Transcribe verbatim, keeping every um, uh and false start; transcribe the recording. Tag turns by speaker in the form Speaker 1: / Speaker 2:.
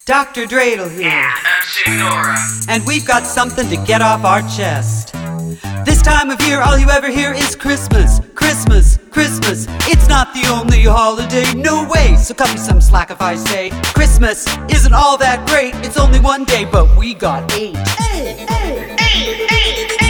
Speaker 1: Doctor Dreidel here.
Speaker 2: And M C Nora.
Speaker 1: And we've got something to get off our chest. This time of year, all you ever hear is Christmas, Christmas, Christmas. It's not the only holiday, no way. So cut me some slack if I say Christmas isn't all that great. It's only one day, but we got eight.
Speaker 2: Eight, eight, eight, eight, eight.